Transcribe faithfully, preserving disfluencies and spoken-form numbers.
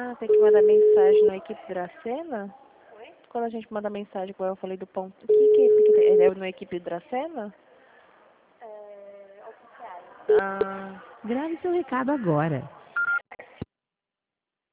Ah, tem que mandar mensagem na equipe Dracena? Oi? Quando a gente manda mensagem, como eu falei do ponto... O que que é? Porque tem- é na equipe Dracena? É, oficiais. Ah... Grave seu recado agora.